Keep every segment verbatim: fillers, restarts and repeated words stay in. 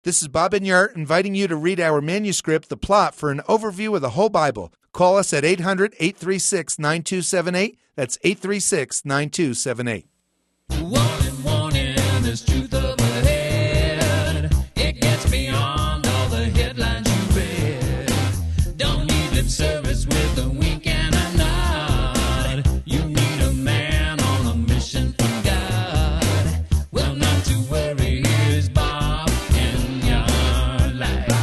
This is Bob Enyart inviting you to read our manuscript, The Plot, for an overview of the whole Bible. Call us at eight hundred, eight three six, nine two seven eight. That's eight three six, nine two seven eight. Warning, warning, there's truth up ahead. It gets beyond all the headlines you read. Don't need lip service with a wink and a nod. You need a man on a mission from God. Well, not to worry, here's Bob Enyart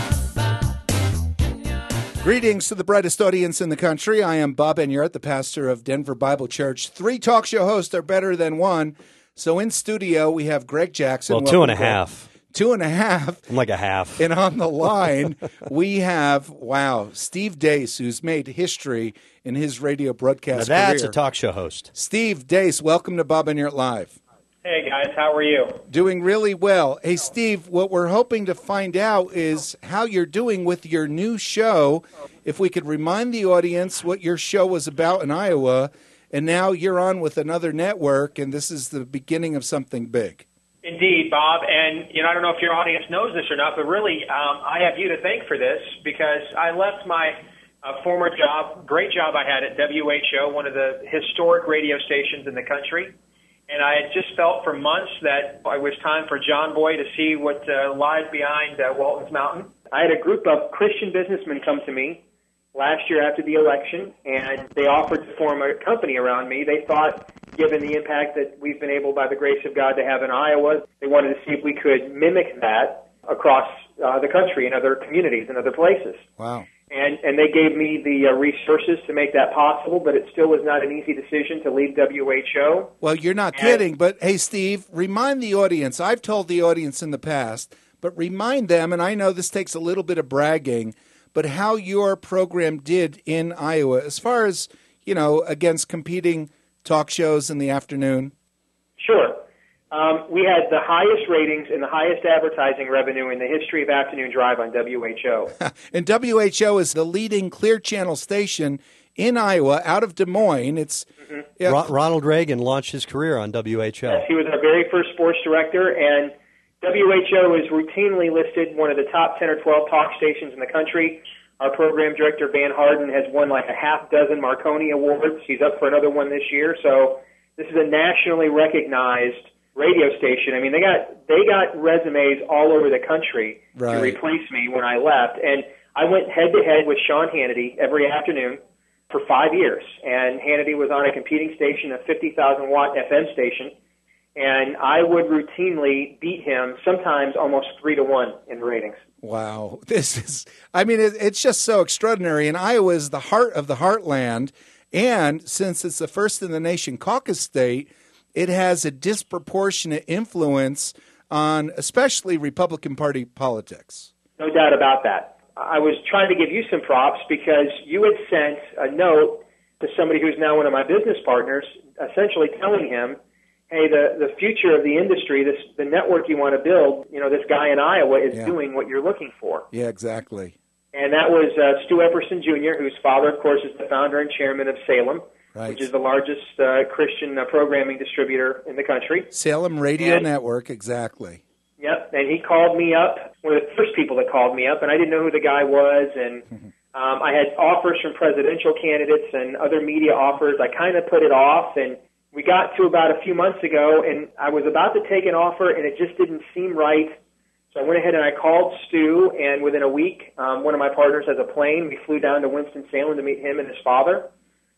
Live. Greetings to the brightest audience in the country. I am Bob Enyart, the pastor of Denver Bible Church. Three talk show hosts are better than one. So in studio, we have Greg Jackson. Well, Welcome, two and a Greg. half. Two and a half. I'm like a half. And on the line, we have, wow, Steve Deace, who's made history in his radio Now broadcast that's career. a talk show host. Steve Deace, welcome to Bob Enyart Live. Hey, guys. How are you? Doing really well. Hey, Steve, what we're hoping to find out is how you're doing with your new show. If we could remind the audience what your show was about in Iowa, and now you're on with another network, and this is the beginning of something big. Indeed, Bob. And, you know, I don't know if your audience knows this or not, but really, um, I have you to thank for this because I left my uh, former job, great job I had at W H O, one of the historic radio stations in the country. And I had just felt for months that it was time for John Boy to see what uh, lies behind uh, Walton's Mountain. I had a group of Christian businessmen come to me last year after the election, and they offered to form a company around me. They thought, given the impact that we've been able, by the grace of God, to have in Iowa, they wanted to see if we could mimic that across uh, the country in other communities and other places. Wow. And and they gave me the uh, resources to make that possible, but it still was not an easy decision to leave W H O. Well, you're not And- kidding, but hey, Steve, remind the audience. I've told the audience in the past, but remind them, and I know this takes a little bit of bragging, but how your program did in Iowa as far as, you know, against competing talk shows in the afternoon. Sure. Um, we had the highest ratings and the highest advertising revenue in the history of afternoon drive on W H O. And W H O is the leading Clear Channel station in Iowa out of Des Moines. It's Mm-hmm. yeah, Ro- Ronald Reagan launched his career on W H O. Yes, he was our very first sports director, and W H O is routinely listed one of the top ten or twelve talk stations in the country. Our program director, Van Harden, has won like a half dozen Marconi Awards. He's up for another one this year. So this is a nationally recognized radio station. I mean, they got they got resumes all over the country Right. to replace me when I left. And I went head-to-head with Sean Hannity every afternoon for five years. And Hannity was on a competing station, a fifty thousand watt F M station. And I would routinely beat him, sometimes almost three to one in ratings. wow. This is, I mean, it, it's just so extraordinary. And Iowa is the heart of the heartland. And since it's the first in the nation caucus state, it has a disproportionate influence on especially Republican Party politics. No doubt about that. I was trying to give you some props because you had sent a note to somebody who's now one of my business partners, essentially telling him, hey, the, the future of the industry, this the network you want to build, you know, this guy in Iowa is Yeah. doing what you're looking for. Yeah, exactly. And that was uh, Stu Epperson Junior, whose father, of course, is the founder and chairman of Salem, Right. which is the largest uh, Christian uh, programming distributor in the country. Salem Radio And- Network, exactly. Yep, and he called me up, one of the first people that called me up, and I didn't know who the guy was, and um, I had offers from presidential candidates and other media offers. I kind of put it off, and we got to about a few months ago, and I was about to take an offer, and it just didn't seem right. So I went ahead and I called Stu, and within a week, um, one of my partners has a plane. We flew down to Winston-Salem to meet him and his father.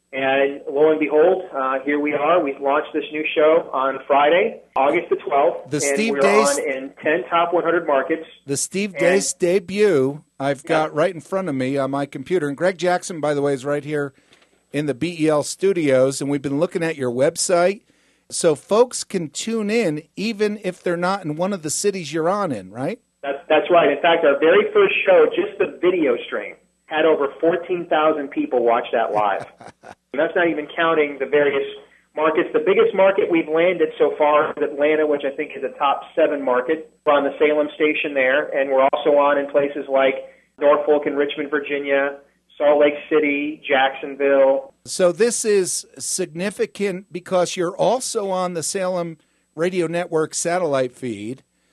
And lo and behold, uh, here we are. We've launched this new show on Friday, August the twelfth. The and Steve we're Deace- on in ten top one hundred markets. The Steve And- Deace debut I've got Yeah. right in front of me on my computer. And Greg Jackson, by the way, is right here in the B E L studios. And we've been looking at your website. So folks can tune in even if they're not in one of the cities you're on in, right? That's, that's right. In fact, our very first show, just the video stream, had over fourteen thousand people watch that live. And that's not even counting the various markets. The biggest market we've landed so far is Atlanta, which I think is a top seven market. We're on the Salem station there, and we're also on in places like Norfolk and Richmond, Virginia, Salt Lake City, Jacksonville. So this is significant because you're also on the Salem Radio Network satellite feed.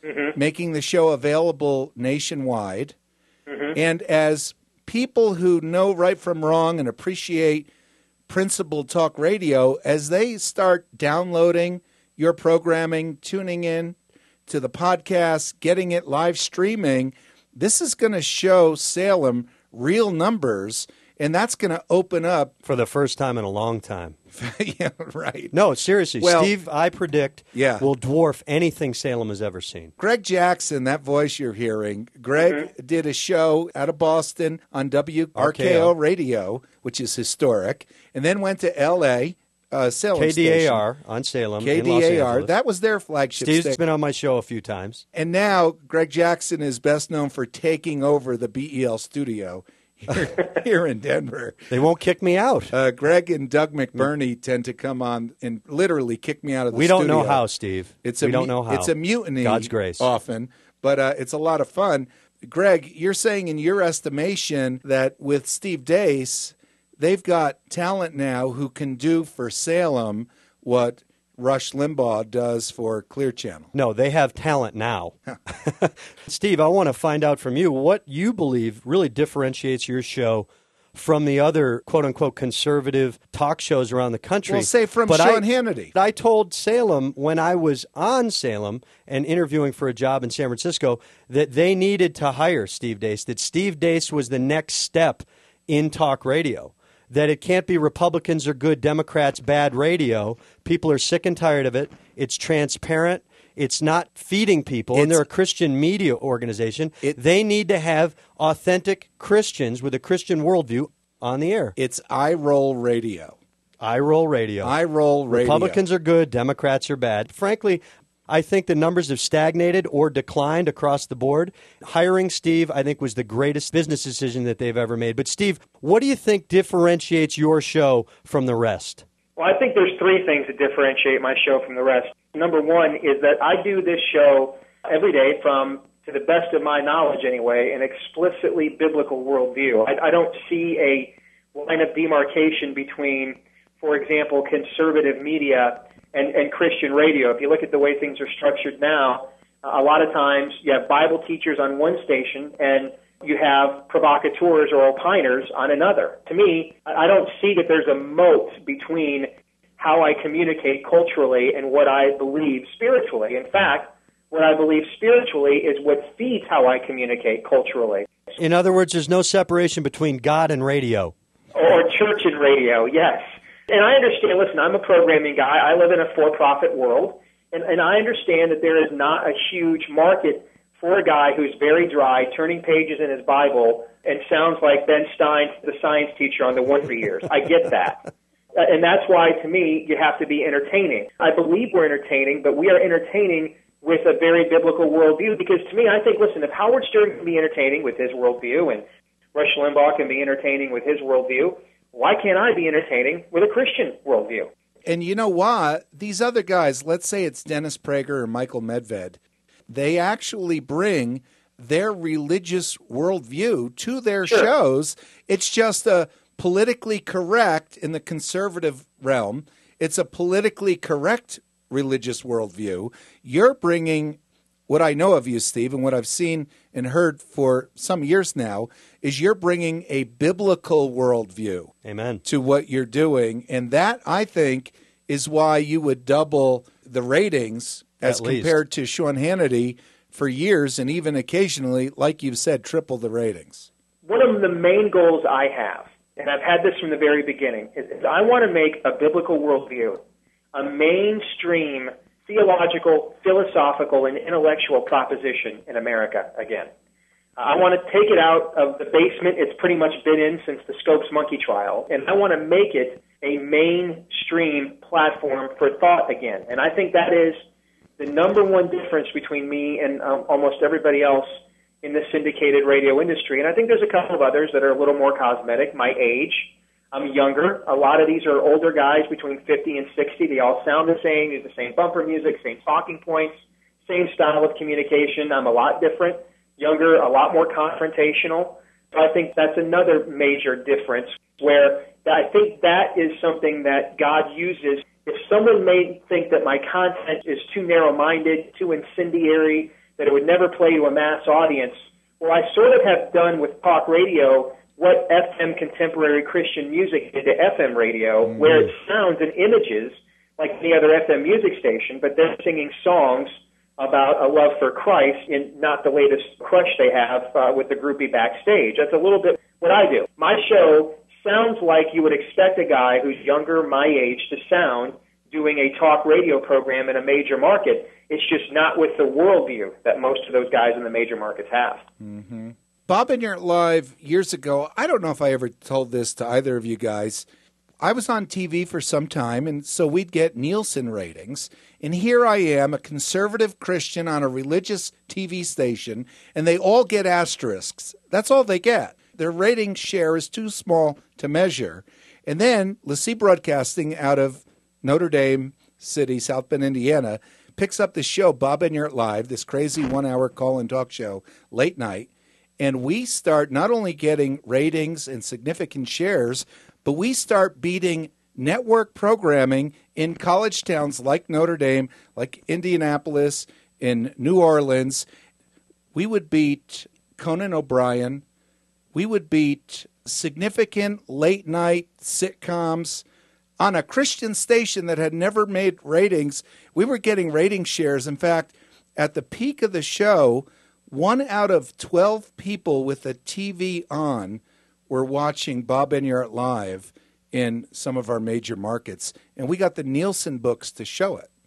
mm-hmm. making the show available nationwide. Mm-hmm. And as people who know right from wrong and appreciate principled talk radio, as they start downloading your programming, tuning in to the podcast, getting it live streaming, this is going to show Salem real numbers, and that's going to open up. For the first time in a long time. Yeah, right. No, seriously. Well, Steve, I predict, yeah. will dwarf anything Salem has ever seen. Greg Jackson, that voice you're hearing, Greg mm-hmm. did a show out of Boston on W R K O Radio, which is historic, and then went to L A, uh, Salem K D A R station. On Salem K D A R, in Los Angeles. That was their flagship Steve's station. been on my show a few times. And now Greg Jackson is best known for taking over the B E L studio here, here in Denver. They won't kick me out. Uh, Greg and Doug McBurney tend to come on and literally kick me out of the we studio. We don't know how, Steve. It's we a, don't know how. It's a mutiny. God's grace. Often, but uh, it's a lot of fun. Greg, you're saying in your estimation that with Steve Deace, they've got talent now who can do for Salem what Rush Limbaugh does for Clear Channel. No, they have talent now. Steve, I want to find out from you what you believe really differentiates your show from the other quote-unquote conservative talk shows around the country. Well, say from but Sean I, Hannity. I told Salem when I was on Salem and interviewing for a job in San Francisco that they needed to hire Steve Deace, that Steve Deace was the next step in talk radio. That it can't be Republicans are good, Democrats bad radio. People are sick and tired of it. It's transparent. It's not feeding people. It's, and they're a Christian media organization. It, they need to have authentic Christians with a Christian worldview on the air. It's I Roll Radio. I Roll Radio. I Roll Radio. Republicans are good, Democrats are bad. Frankly, I think the numbers have stagnated or declined across the board. Hiring Steve, I think, was the greatest business decision that they've ever made. But, Steve, what do you think differentiates your show from the rest? Well, I think there's three things that differentiate my show from the rest. Number one is that I do this show every day from, to the best of my knowledge anyway, an explicitly biblical worldview. I, I don't see a line of demarcation between, for example, conservative media And, and Christian radio. If you look at the way things are structured now, a lot of times you have Bible teachers on one station and you have provocateurs or opiners on another. To me, I don't see that there's a moat between how I communicate culturally and what I believe spiritually. In fact, what I believe spiritually is what feeds how I communicate culturally. In other words, there's no separation between God and radio. Or church and radio, yes. And I understand, listen, I'm a programming guy. I live in a for-profit world, and, and I understand that there is not a huge market for a guy who's very dry, turning pages in his Bible, and sounds like Ben Stein, the science teacher on the Wonder Years. I get that. And that's why, to me, you have to be entertaining. I believe we're entertaining, but we are entertaining with a very biblical worldview, because to me, I think, listen, if Howard Stern can be entertaining with his worldview and Rush Limbaugh can be entertaining with his worldview, why can't I be entertaining with a Christian worldview? And you know what? These other guys, let's say it's Dennis Prager or Michael Medved, they actually bring their religious worldview to their sure. shows. It's just a politically correct in the conservative realm. It's a politically correct religious worldview. You're bringing what I know of you, Steve, and what I've seen and heard for some years now, is you're bringing a biblical worldview Amen. to what you're doing. And that, I think, is why you would double the ratings as At least. compared to Sean Hannity for years, and even occasionally, like you've said, triple the ratings. One of the main goals I have, and I've had this from the very beginning, is, is I want to make a biblical worldview a mainstream theological, philosophical, and intellectual proposition in America again. Uh, I want to take it out of the basement it's pretty much been in since the Scopes monkey trial, and I want to make it a mainstream platform for thought again. And I think that is the number one difference between me and um, almost everybody else in the syndicated radio industry. And I think there's a couple of others that are a little more cosmetic. My age. I'm younger. A lot of these are older guys between fifty and sixty. They all sound the same. Use the same bumper music, same talking points, same style of communication. I'm a lot different, younger, a lot more confrontational. So I think that's another major difference where I think that is something that God uses. If someone may think that my content is too narrow-minded, too incendiary, that it would never play to a mass audience. Well, I sort of have done with talk radio what F M contemporary Christian music did to F M radio, mm-hmm. where it sounds and images like any other F M music station, but they're singing songs about a love for Christ and not the latest crush they have uh, with the groupie backstage. That's a little bit what I do. My show sounds like you would expect a guy who's younger, my age, to sound doing a talk radio program in a major market. It's just not with the worldview that most of those guys in the major markets have. Mm-hmm. Bob Enyart Live years ago, I don't know if I ever told this to either of you guys. I was on T V for some time, and so we'd get Nielsen ratings. And here I am, a conservative Christian on a religious T V station, and they all get asterisks. That's all they get. Their rating share is too small to measure. And then LeSee Broadcasting out of Notre Dame City, South Bend, Indiana, picks up the show, Bob Enyart Live, this crazy one-hour call-in talk show, late night, and we start not only getting ratings and significant shares, but we start beating network programming in college towns like Notre Dame, like Indianapolis, in New Orleans. We would beat Conan O'Brien. We would beat significant late-night sitcoms on a Christian station that had never made ratings. We were getting rating shares. In fact, at the peak of the show, one out of twelve people with a T V on were watching Bob Enyart Live in some of our major markets. And we got the Nielsen books to show it.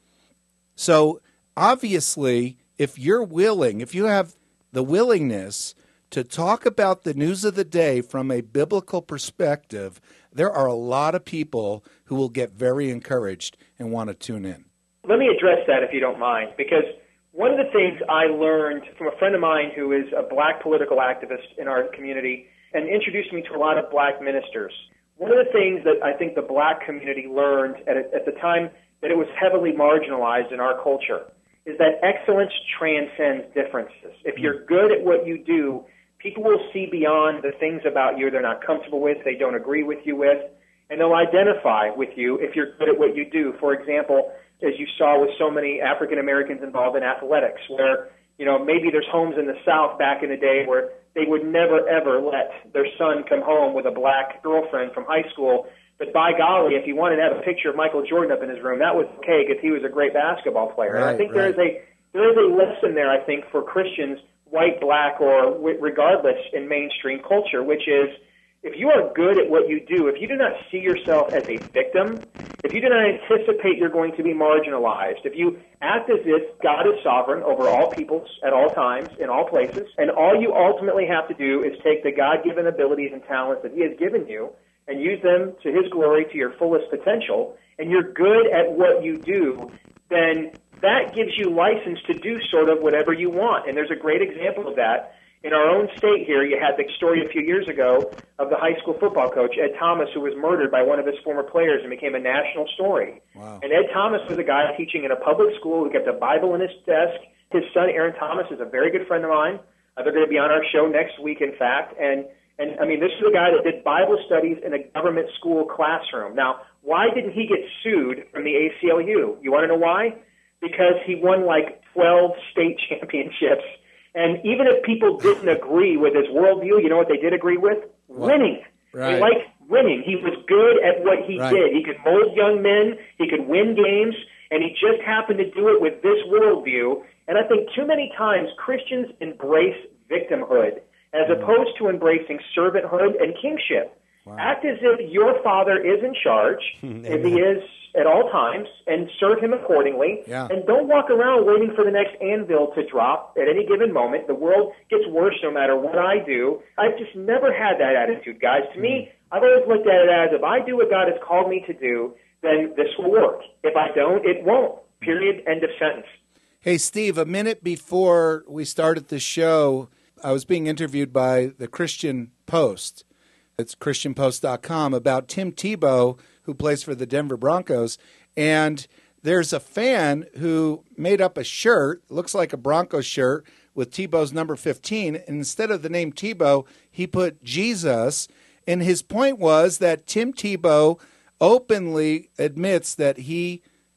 So obviously, if you're willing, if you have the willingness to talk about the news of the day from a biblical perspective, there are a lot of people who will get very encouraged and want to tune in. Let me address that if you don't mind, because one of the things I learned from a friend of mine who is a black political activist in our community and introduced me to a lot of black ministers. One of the things that I think the black community learned at, at the time that it was heavily marginalized in our culture is that excellence transcends differences. If you're good at what you do, people will see beyond the things about you they're not comfortable with, they don't agree with you with, and they'll identify with you if you're good at what you do. For example, as you saw with so many African Americans involved in athletics, where, you know, maybe there's homes in the South back in the day where they would never, ever let their son come home with a black girlfriend from high school. But by golly, if he wanted to have a picture of Michael Jordan up in his room, that was okay because he was a great basketball player. Right, and I think right. there is a there is a lesson there, I think, for Christians, white, black, or regardless in mainstream culture, which is if you are good at what you do, if you do not see yourself as a victim, if you do not anticipate you're going to be marginalized, if you act as if God is sovereign over all peoples at all times, in all places, and all you ultimately have to do is take the God-given abilities and talents that He has given you and use them to His glory to your fullest potential, and you're good at what you do, then that gives you license to do sort of whatever you want. And there's a great example of that. In our own state here, you had the story a few years ago of the high school football coach, Ed Thomas, who was murdered by one of his former players and became a national story. Wow. And Ed Thomas was a guy teaching in a public school who kept a Bible in his desk. His son, Aaron Thomas, is a very good friend of mine. Uh, they're going to be on our show next week, in fact. And, and I mean, this is a guy that did Bible studies in a government school classroom. Now, why didn't he get sued from the A C L U? You want to know why? Because he won like twelve state championships. And even if people didn't agree with his worldview, you know what they did agree with? What? Winning. Right. They liked winning. He was good at what he Right. did. He could mold young men. He could win games. And he just happened to do it with this worldview. And I think too many times Christians embrace victimhood as opposed to embracing servanthood and kingship. Wow. Act as if your father is in charge, as he is at all times, and serve him accordingly. Yeah. And don't walk around waiting for the next anvil to drop at any given moment. The world gets worse no matter what I do. I've just never had that attitude, guys. To me, I've always looked at it as if I do what God has called me to do, then this will work. If I don't, it won't. Period. End of sentence. Hey, Steve, a minute before we started the show, I was being interviewed by the Christian Post. It's Christian Post dot com about Tim Tebow, who plays for the Denver Broncos. And there's a fan who made up a shirt, looks like a Broncos shirt, with Tebow's number fifteen. And instead of the name Tebow, he put Jesus. And his point was that Tim Tebow openly admits that he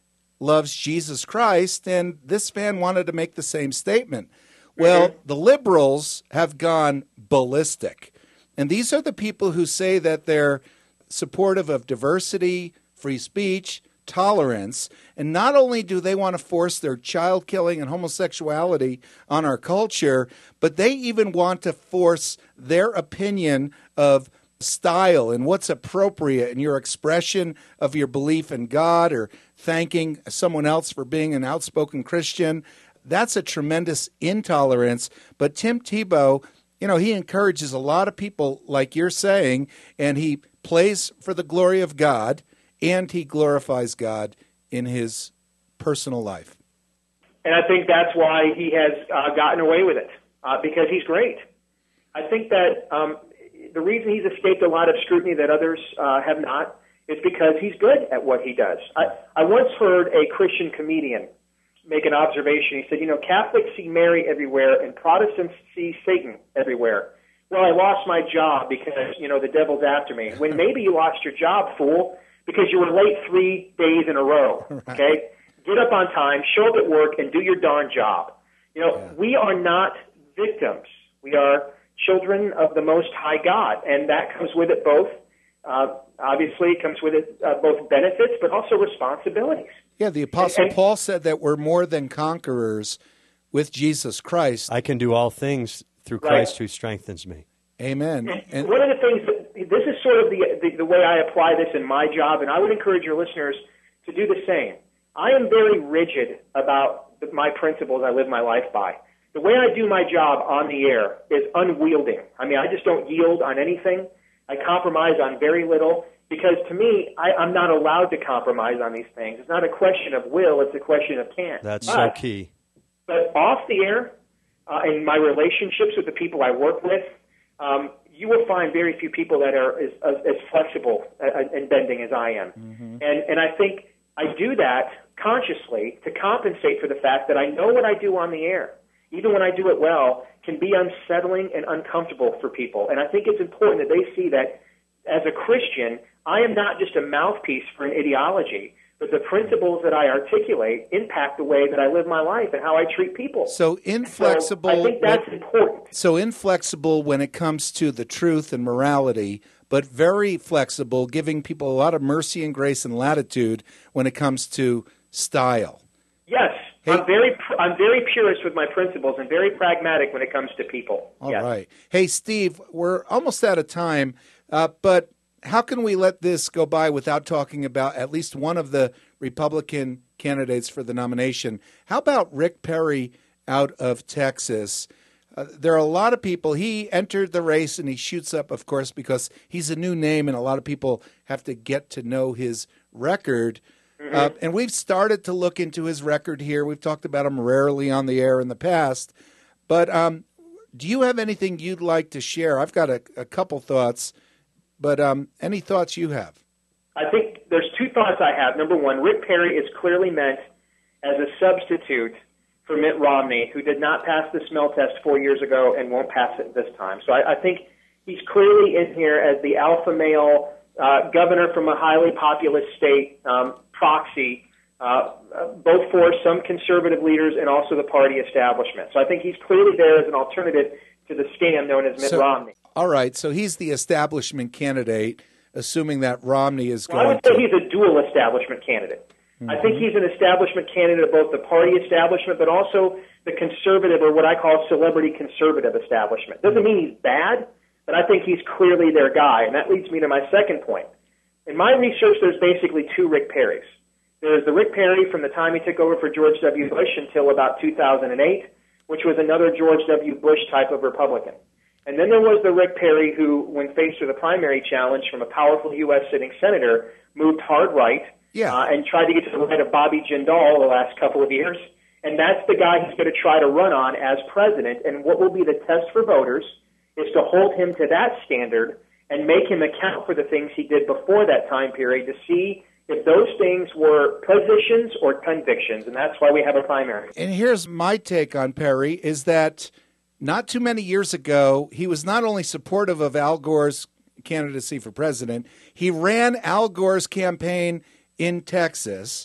loves Jesus Christ, and this fan wanted to make the same statement. Well, mm-hmm. the liberals have gone ballistic. And these are the people who say that they're supportive of diversity, free speech, tolerance. And not only do they want to force their child killing and homosexuality on our culture, but they even want to force their opinion of style and what's appropriate in your expression of your belief in God or thanking someone else for being an outspoken Christian. That's a tremendous intolerance. But Tim Tebow, you know, he encourages a lot of people, like you're saying, and he plays for the glory of God, and he glorifies God in his personal life. And I think that's why he has uh, gotten away with it, uh, because he's great. I think that um, the reason he's escaped a lot of scrutiny that others uh, have not is because he's good at what he does. I, I once heard a Christian comedian make an observation. He said, you know, Catholics see Mary everywhere and Protestants see Satan everywhere. Well, I lost my job because, you know, the devil's after me. When maybe you lost your job, fool, because you were late three days in a row, okay? Get up on time, show up at work, and do your darn job. You know, yeah. we are not victims. We are children of the Most High God, and that comes with it both. Uh, obviously, it comes with it uh, both benefits, but also responsibilities. Yeah, the Apostle and, and, Paul said that we're more than conquerors with Jesus Christ. I can do all things through Christ right. who strengthens me. Amen. And and, one of the things, that, this is sort of the, the the way I apply this in my job, and I would encourage your listeners to do the same. I am very rigid about the, my principles I live my life by. The way I do my job on the air is unyielding. I mean, I just don't yield on anything. I compromise on very little because, to me, I, I'm not allowed to compromise on these things. It's not a question of will. It's a question of can. That's but, so key. But off the air, uh, in my relationships with the people I work with, um, you will find very few people that are as, as, as flexible and bending as I am. Mm-hmm. And, and I think I do that consciously to compensate for the fact that I know what I do on the air, even when I do it well, can be unsettling and uncomfortable for people. And I think it's important that they see that as a Christian, I am not just a mouthpiece for an ideology, but the principles that I articulate impact the way that I live my life and how I treat people. So inflexible. So I think that's when, important. So inflexible when it comes to the truth and morality, but very flexible, giving people a lot of mercy and grace and latitude when it comes to style. Yes. Hey. I'm very I'm very purist with my principles and very pragmatic when it comes to people. All yes. right. Hey, Steve, we're almost out of time, uh, but how can we let this go by without talking about at least one of the Republican candidates for the nomination? How about Rick Perry out of Texas? Uh, there are a lot of people. He entered the race, and he shoots up, of course, because he's a new name, and a lot of people have to get to know his record. Mm-hmm. Uh, and we've started to look into his record here. We've talked about him rarely on the air in the past. But um, do you have anything you'd like to share? I've got a, a couple thoughts. But um, any thoughts you have? I think there's two thoughts I have. Number one, Rick Perry is clearly meant as a substitute for Mitt Romney, who did not pass the smell test four years ago and won't pass it this time. So I, I think he's clearly in here as the alpha male uh, governor from a highly populous state um, proxy, uh, both for some conservative leaders and also the party establishment. So I think he's clearly there as an alternative to the scam known as Mitt so, Romney. All right, so he's the establishment candidate, assuming that Romney is well, going to... I would say he's a dual establishment candidate. Mm-hmm. I think he's an establishment candidate of both the party establishment, but also the conservative, or what I call celebrity conservative establishment. Doesn't mean he's bad, but I think he's clearly their guy, and that leads me to my second point. In my research, there's basically two Rick Perrys. There's the Rick Perry from the time he took over for George W. Bush until about two thousand eight, which was another George W. Bush type of Republican. And then there was the Rick Perry who, when faced with a primary challenge from a powerful U S sitting senator, moved hard right yeah. uh, and tried to get to the right of Bobby Jindal the last couple of years. And that's the guy he's going to try to run on as president. And what will be the test for voters is to hold him to that standard and make him account for the things he did before that time period to see if those things were positions or convictions. And that's why we have a primary. And here's my take on Perry, is that not too many years ago, he was not only supportive of Al Gore's candidacy for president, he ran Al Gore's campaign in Texas,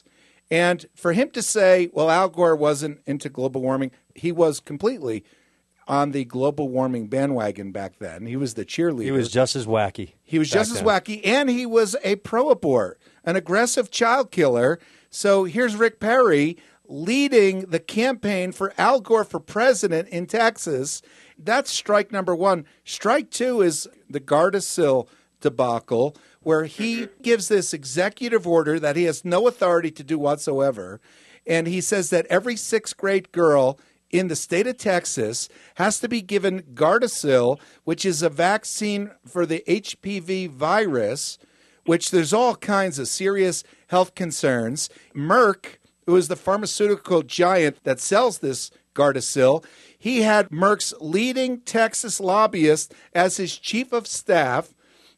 And for him to say, well, Al Gore wasn't into global warming, he was completely on the global warming bandwagon back then. He was the cheerleader. He was just as wacky. He was just as then. wacky, and he was a pro-abort, an aggressive child killer. So here's Rick Perry leading the campaign for Al Gore for president in Texas. That's strike number one. Strike two is the Gardasil debacle, where he gives this executive order that he has no authority to do whatsoever. And he says that every sixth grade girl in the state of Texas has to be given Gardasil, which is a vaccine for the H P V virus, which there's all kinds of serious health concerns. Merck, who is the pharmaceutical giant that sells this Gardasil, he had Merck's leading Texas lobbyist as his chief of staff.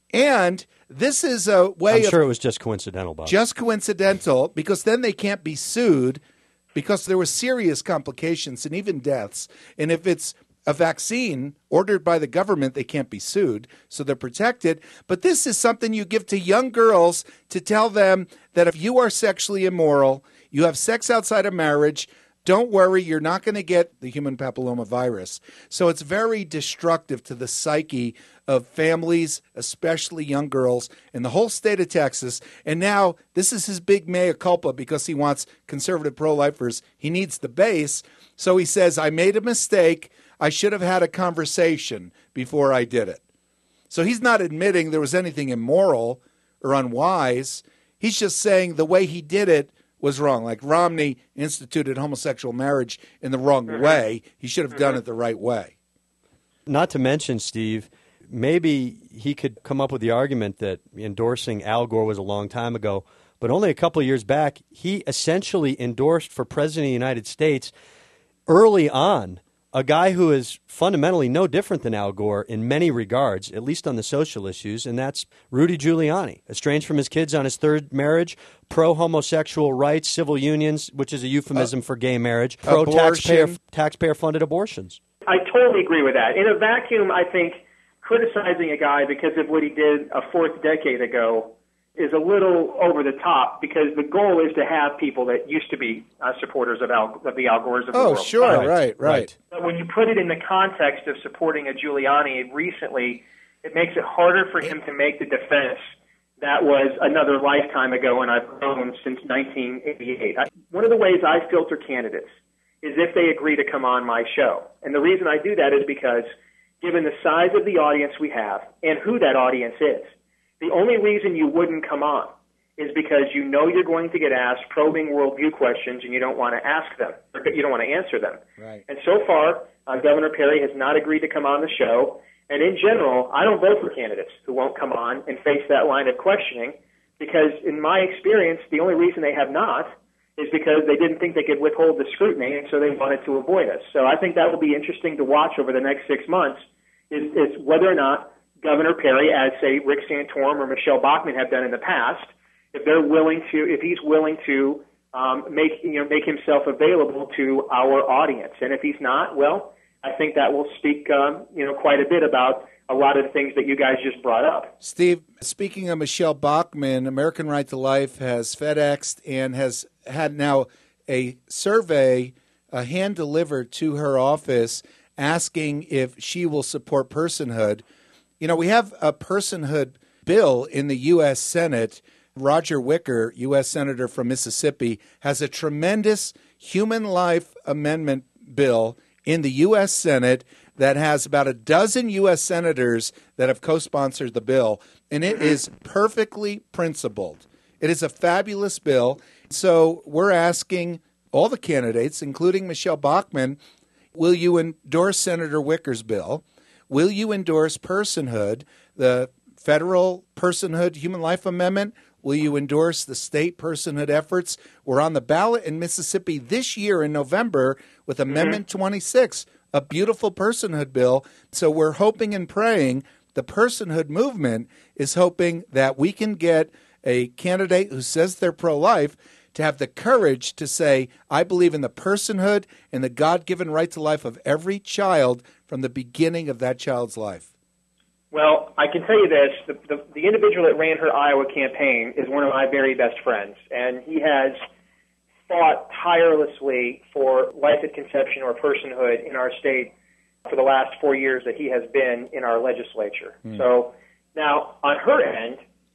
And this is a way I'm of sure it was just coincidental, Bob. just coincidental, because then they can't be sued because there were serious complications and even deaths. And if it's a vaccine ordered by the government, they can't be sued, so they're protected. But this is something you give to young girls to tell them that if you are sexually immoral, you have sex outside of marriage, don't worry, you're not going to get the human papilloma virus. So it's very destructive to the psyche of families, especially young girls, in the whole state of Texas. And now this is his big mea culpa because he wants conservative pro-lifers. He needs the base. So he says, I made a mistake. I should have had a conversation before I did it. So he's not admitting there was anything immoral or unwise. He's just saying the way he did it was wrong. Like Romney instituted homosexual marriage in the wrong mm-hmm. way. He should have done mm-hmm. it the right way. Not to mention, Steve, maybe he could come up with the argument that endorsing Al Gore was a long time ago, but only a couple of years back, he essentially endorsed for president of the United States early on a guy who is fundamentally no different than Al Gore in many regards, at least on the social issues, and that's Rudy Giuliani, estranged from his kids on his third marriage, pro-homosexual rights, civil unions, which is a euphemism uh, for gay marriage, pro-taxpayer taxpayer-funded abortions. I totally agree with that. In a vacuum, I think criticizing a guy because of what he did a fourth decade ago is a little over the top, because the goal is to have people that used to be uh, supporters of, Al, of the Al Gores of the oh, world. Oh, sure, right, right, right. But when you put it in the context of supporting a Giuliani recently, it makes it harder for him to make the defense that was another lifetime ago, and I've known since nineteen eighty-eight. I, one of the ways I filter candidates is if they agree to come on my show. And the reason I do that is because, given the size of the audience we have and who that audience is, the only reason you wouldn't come on is because you know you're going to get asked probing worldview questions and you don't want to ask them, or you don't want to answer them. Right. And so far, uh, Governor Perry has not agreed to come on the show. And in general, I don't vote for candidates who won't come on and face that line of questioning, because in my experience, the only reason they have not is because they didn't think they could withhold the scrutiny, and so they wanted to avoid us. So I think that will be interesting to watch over the next six months, is, is whether or not Governor Perry, as say Rick Santorum or Michelle Bachmann have done in the past, if they're willing to, if he's willing to um, make you know make himself available to our audience, and if he's not, well, I think that will speak um, you know quite a bit about a lot of the things that you guys just brought up. Steve, speaking of Michelle Bachmann, American Right to Life has FedExed and has had now a survey uh, hand delivered to her office asking if she will support personhood. You know, we have a personhood bill in the U S Senate. Roger Wicker, U S Senator from Mississippi, has a tremendous human life amendment bill in the U S Senate that has about a dozen U S senators that have co-sponsored the bill, and it is perfectly principled. It is a fabulous bill. So we're asking all the candidates, including Michelle Bachmann, will you endorse Senator Wicker's bill? Will you endorse personhood, the federal personhood human life amendment? Will you endorse the state personhood efforts? We're on the ballot in Mississippi this year in November with Amendment mm-hmm. twenty-six, a beautiful personhood bill. So we're hoping and praying. The personhood movement is hoping that we can get a candidate who says they're pro-life to have the courage to say, I believe in the personhood and the God-given right to life of every child from the beginning of that child's life. Well, I can tell you this. The, the, the individual that ran her Iowa campaign is one of my very best friends, and he has fought tirelessly for life at conception or personhood in our state for the last four years that he has been in our legislature. Mm. So now, on her end,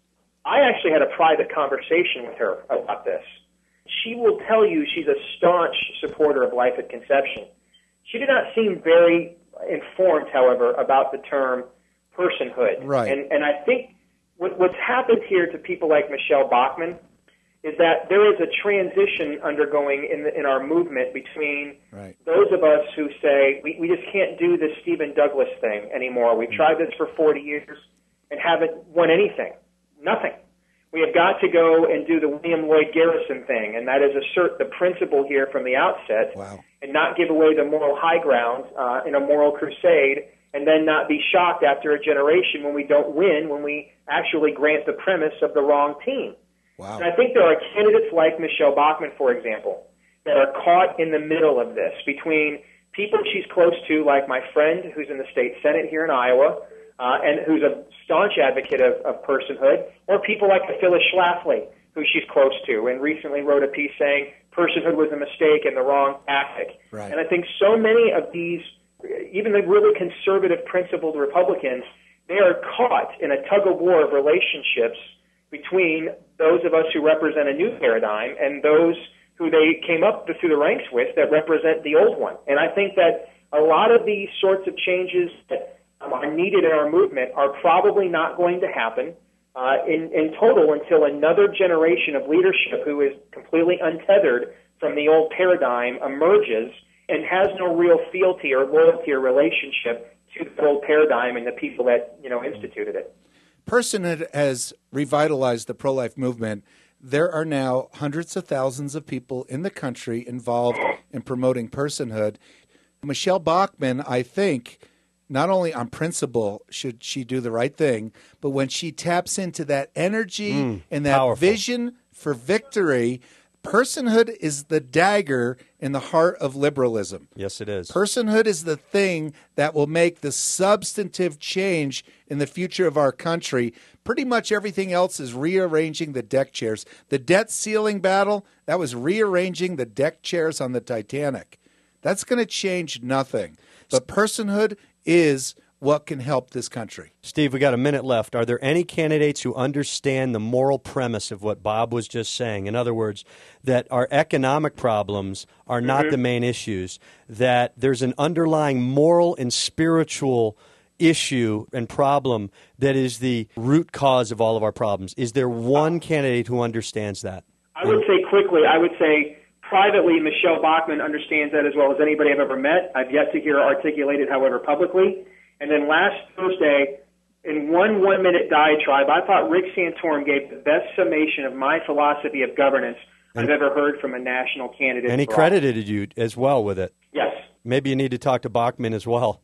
I actually had a private conversation with her about this. She will tell you she's a staunch supporter of life at conception. She did not seem very informed, however, about the term personhood. Right. And, and I think what, what's happened here to people like Michelle Bachmann is that there is a transition undergoing in, the, in our movement between right. those of us who say, we, we just can't do this Stephen Douglas thing anymore. We've tried this for forty years and haven't won anything. Nothing. We have got to go and do the William Lloyd Garrison thing, and that is assert the principle here from the outset wow. and not give away the moral high ground uh, in a moral crusade, and then not be shocked after a generation when we don't win, when we actually grant the premise of the wrong team. Wow. And I think there are candidates like Michelle Bachmann, for example, that are caught in the middle of this between people she's close to, like my friend who's in the state Senate here in Iowa, uh, and who's a staunch advocate of, of personhood, or people like Phyllis Schlafly, who she's close to, and recently wrote a piece saying personhood was a mistake and the wrong tactic. Right. And I think so many of these, even the really conservative, principled Republicans, they are caught in a tug-of-war of relationships between those of us who represent a new paradigm and those who they came up through the ranks with that represent the old one. And I think that a lot of these sorts of changes that um, are needed in our movement are probably not going to happen uh, in, in total until another generation of leadership who is completely untethered from the old paradigm emerges and has no real fealty or loyalty or relationship to the old paradigm and the people that, you know, instituted it. Personhood has revitalized the pro-life movement. There are now hundreds of thousands of people in the country involved in promoting personhood. Michelle Bachmann, I think, not only on principle should she do the right thing, but when she taps into that energy mm, and that powerful vision for victory, personhood is the dagger in the heart of liberalism. Yes, it is. Personhood is the thing that will make the substantive change in the future of our country. Pretty much everything else is rearranging the deck chairs. The debt ceiling battle, that was rearranging the deck chairs on the Titanic. That's going to change nothing. But personhood is what can help this country. Steve, we got a minute left. Are there any candidates who understand the moral premise of what Bob was just saying? In other words, that our economic problems are not mm-hmm. the main issues, that there's an underlying moral and spiritual issue and problem that is the root cause of all of our problems. Is there one candidate who understands that? I would say quickly, I would say privately, Michelle Bachmann understands that as well as anybody I've ever met. I've yet to hear her articulated, however, publicly. And then last Thursday, in one one-minute diatribe, I thought Rick Santorum gave the best summation of my philosophy of governance I've ever heard from a national candidate. And he credited you as well with it. Yes. Maybe you need to talk to Bachmann as well.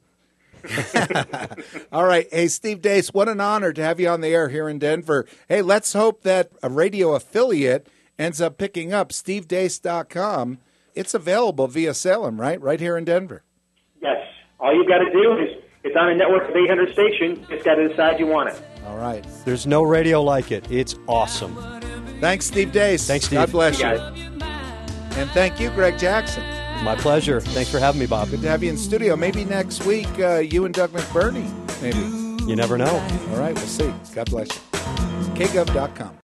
All right. Hey, Steve Deace, what an honor to have you on the air here in Denver. Hey, let's hope that a radio affiliate ends up picking up steve deace dot com. It's available via Salem, right? Right here in Denver. Yes. All you've got to do is, it's on a network of eight hundred stations. You just got to decide you want it. All right. There's no radio like it. It's awesome. Thanks, Steve Deace. Thanks, Steve. God bless you. you. Guys. And thank you, Greg Jackson. My pleasure. Thanks for having me, Bob. Good to have you in studio. Maybe next week, uh, you and Doug McBurney, maybe. You never know. All right, we'll see. God bless you. K gov dot com.